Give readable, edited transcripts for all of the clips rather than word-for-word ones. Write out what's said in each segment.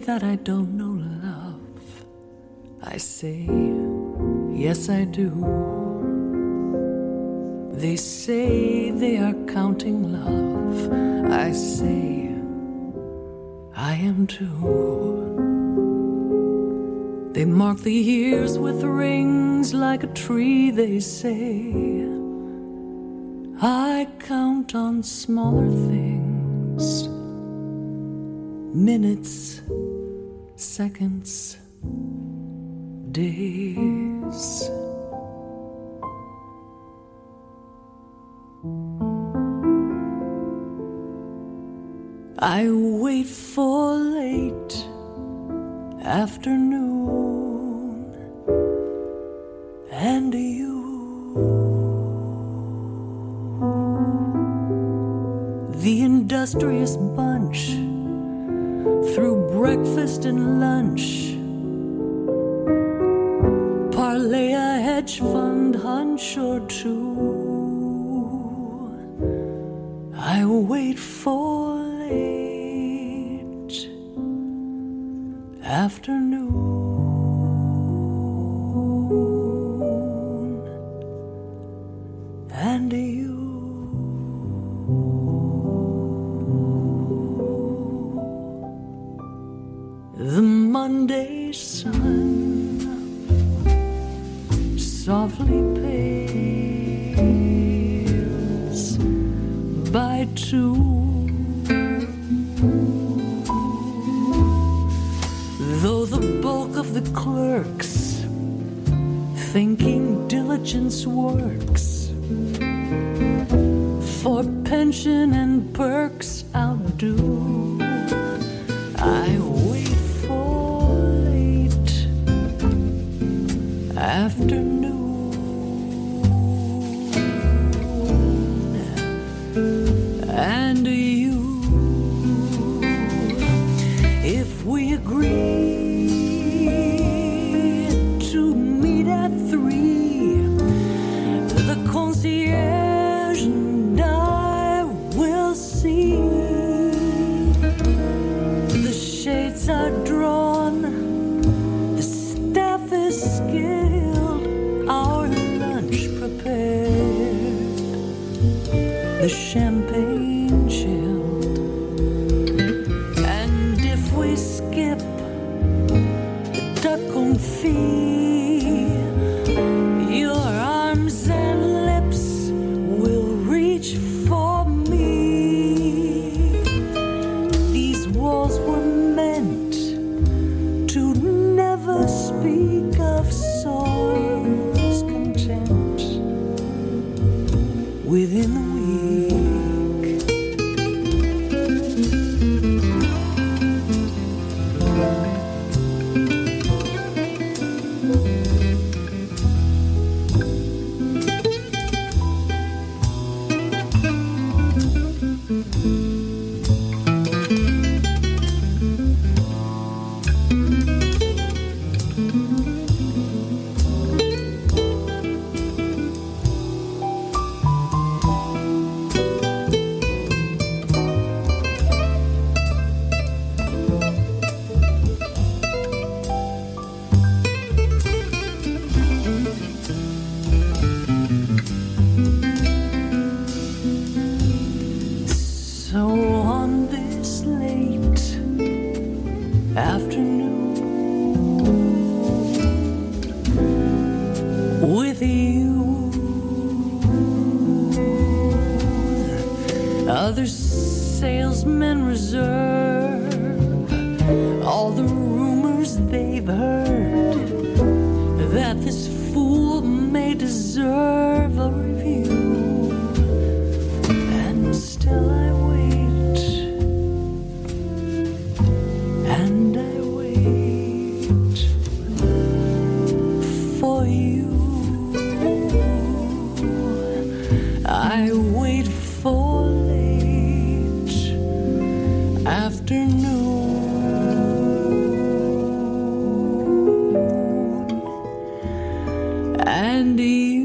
that I don't know love. I say, yes I do. They say they are counting love. I say, I am too. They mark the years with rings like a tree, they say. I count on smaller things, minutes, seconds, days. I wait for late afternoon and you. The industrious bunch through breakfast and lunch. Parlay a hedge fund hunch or two. I wait for late afternoon and you. The Monday sun softly pales by two. Though the bulk of the clerks thinking diligence works, for pension and perks outdo. I wait for late afternoon and you. If we agree to meet at 3, the concierge and I will see. The shades are drawn, the staff is skilled, our lunch prepared, the champagne chilled. And if we skip the duck confit, your arms and lips will reach for me. These walls were meant to never speak of soul's content within the week. So on this late afternoon with you, other salesmen reserve all the rumors they've heard that this fool may deserve a review. And still I wait, and I wait for you. I wait for late afternoon and you.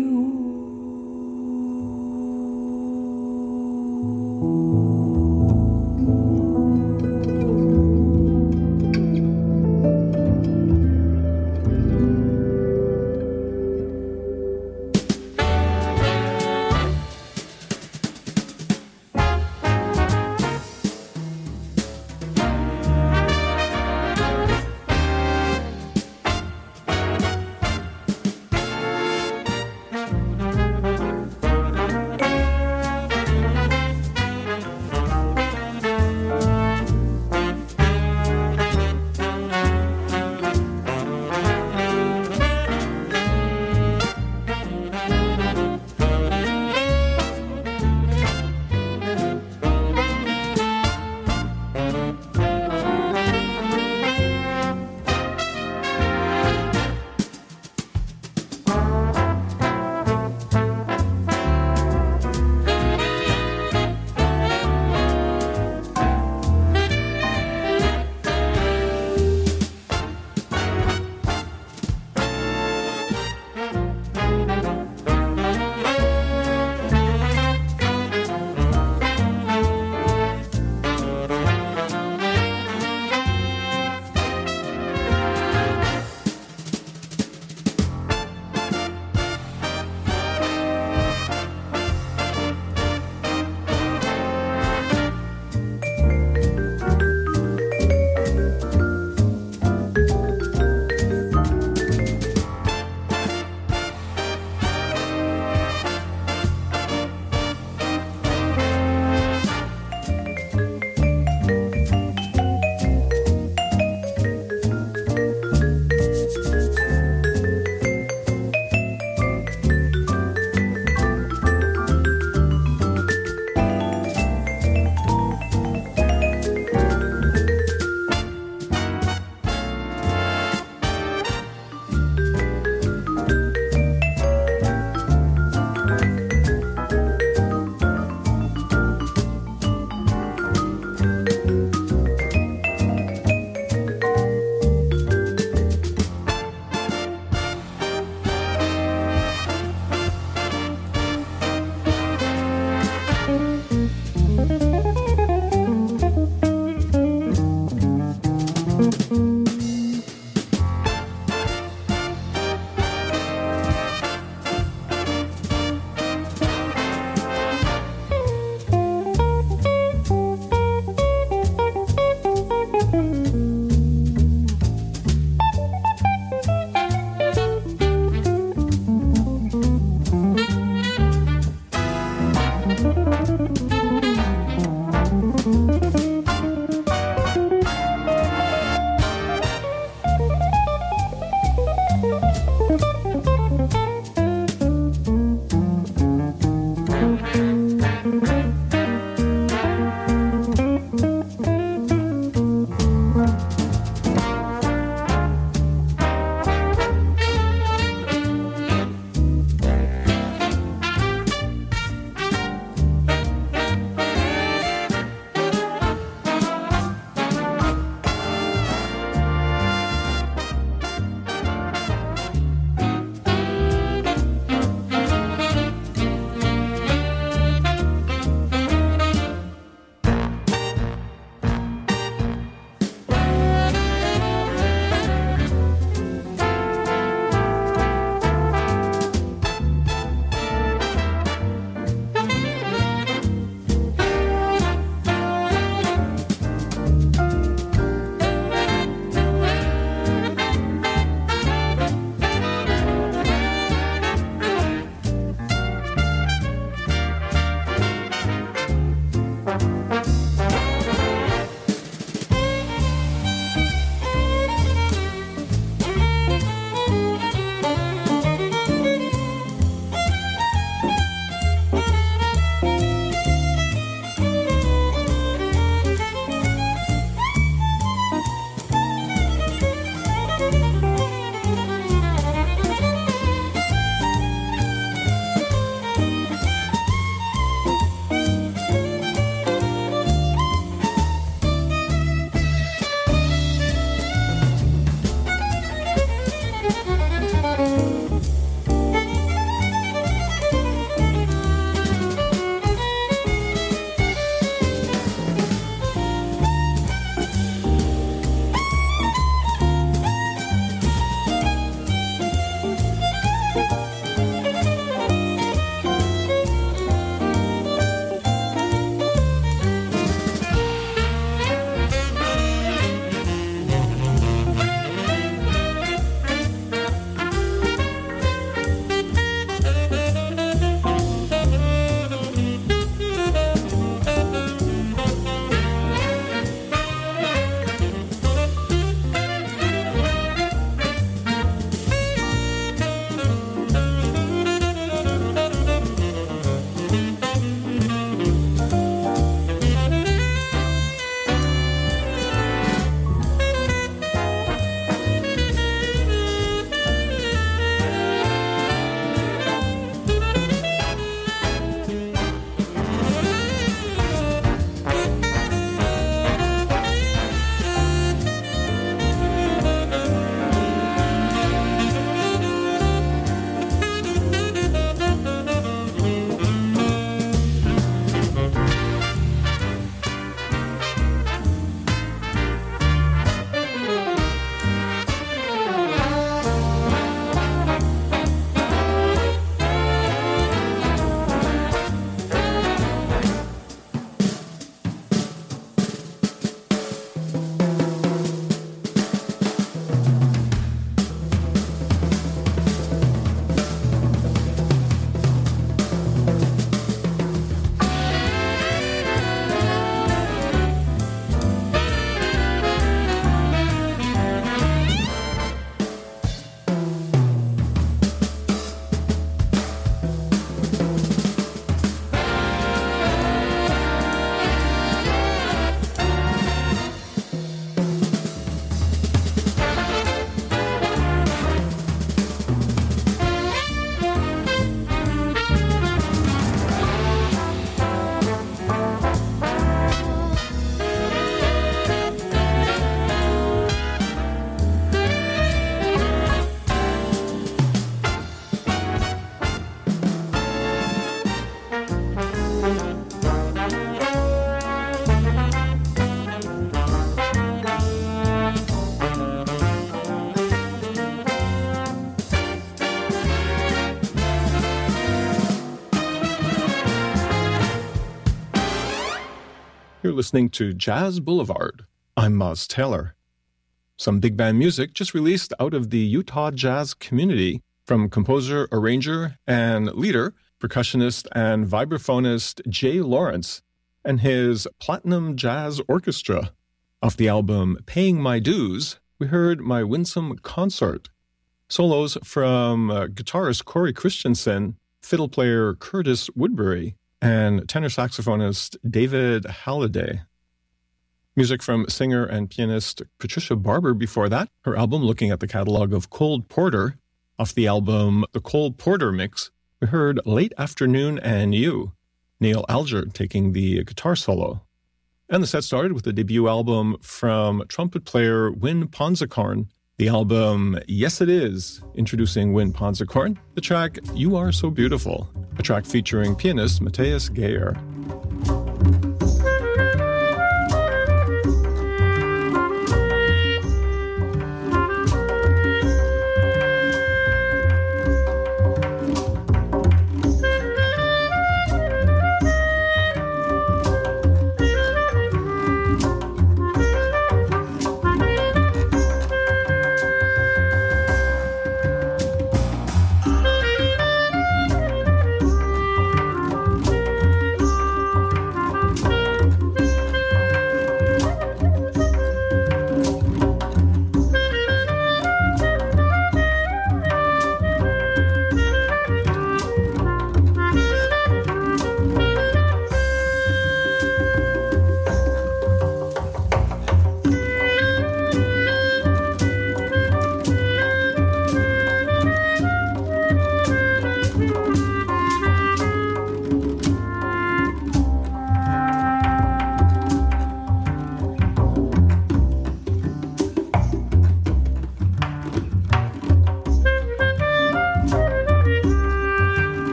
You're listening to Jazz Boulevard. I'm Moz Taylor. Some big band music just released out of the Utah jazz community from composer, arranger, and leader, percussionist and vibraphonist Jay Lawrence and his Platinum Jazz Orchestra. Off the album Paying My Dues, we heard My Winsome Consort. Solos from guitarist Corey Christensen, fiddle player Curtis Woodbury, and tenor saxophonist David Halliday. Music from singer and pianist Patricia Barber before that, her album looking at the catalog of Cole Porter. Off the album The Cole Porter Mix, we heard Late Afternoon and You, Neil Alger taking the guitar solo. And the set started with the debut album from trumpet player Win Ponsicorn, the album Yes It Is, introducing Win Ponsicorn, the track You Are So Beautiful, a track featuring pianist Matthias Geyer.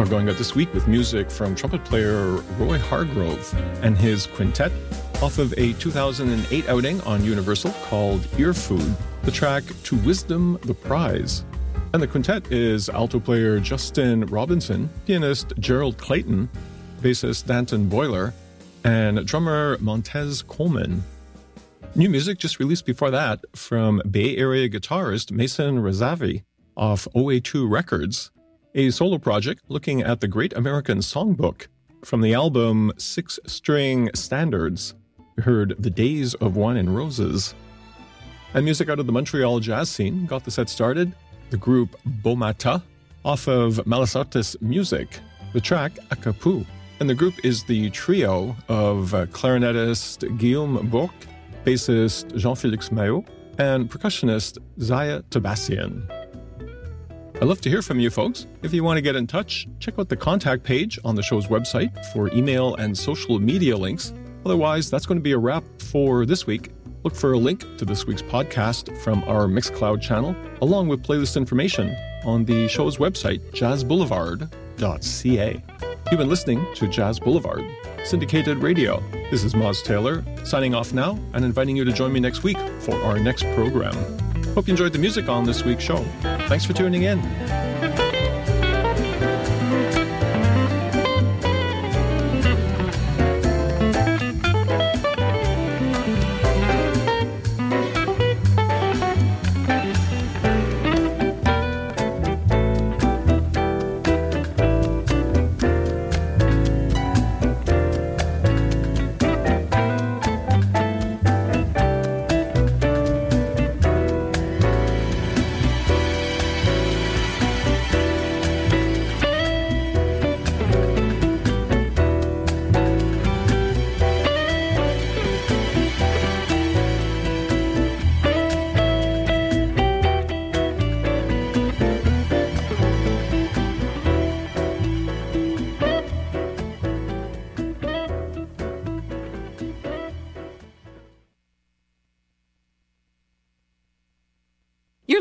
We're going out this week with music from trumpet player Roy Hargrove and his quintet off of a 2008 outing on Universal called Ear Food, the track To Wisdom the Prize. And the quintet is alto player Justin Robinson, pianist Gerald Clayton, bassist Danton Boyler, and drummer Montez Coleman. New music just released before that from Bay Area guitarist Mason Razavi off OA2 Records, a solo project looking at the Great American Songbook from the album Six String Standards. We heard The Days of Wine and Roses. And music out of the Montreal jazz scene got the set started. The group Bomata off of Malasartes Music, the track Akapu. And the group is the trio of clarinetist Guillaume Bourque, bassist Jean-Félix Maillot, and percussionist Zaya Tabassian. I'd love to hear from you folks. If you want to get in touch, check out the contact page on the show's website for email and social media links. Otherwise, that's going to be a wrap for this week. Look for a link to this week's podcast from our Mixcloud channel, along with playlist information on the show's website, jazzboulevard.ca. You've been listening to Jazz Boulevard, syndicated radio. This is Moz Taylor, signing off now and inviting you to join me next week for our next program. Hope you enjoyed the music on this week's show. Thanks for tuning in.